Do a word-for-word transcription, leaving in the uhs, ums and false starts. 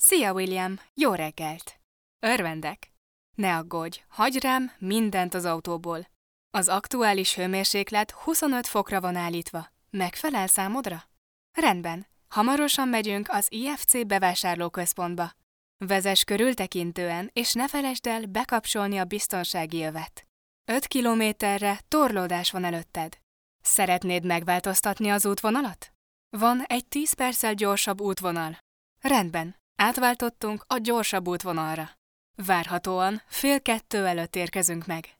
Szia, William! Jó reggelt! Örvendek! Ne aggódj, hagyj rám mindent az autóból. Az aktuális hőmérséklet huszonöt fokra van állítva. Megfelel számodra? Rendben, hamarosan megyünk az i ef cé bevásárlóközpontba. Vezess körültekintően, és ne felejtsd el bekapcsolni a biztonsági övet. Öt kilométerre torlódás van előtted. Szeretnéd megváltoztatni az útvonalat? Van egy tíz perccel gyorsabb útvonal. Rendben, átváltottunk a gyorsabb útvonalra. Várhatóan fél kettő előtt érkezünk meg.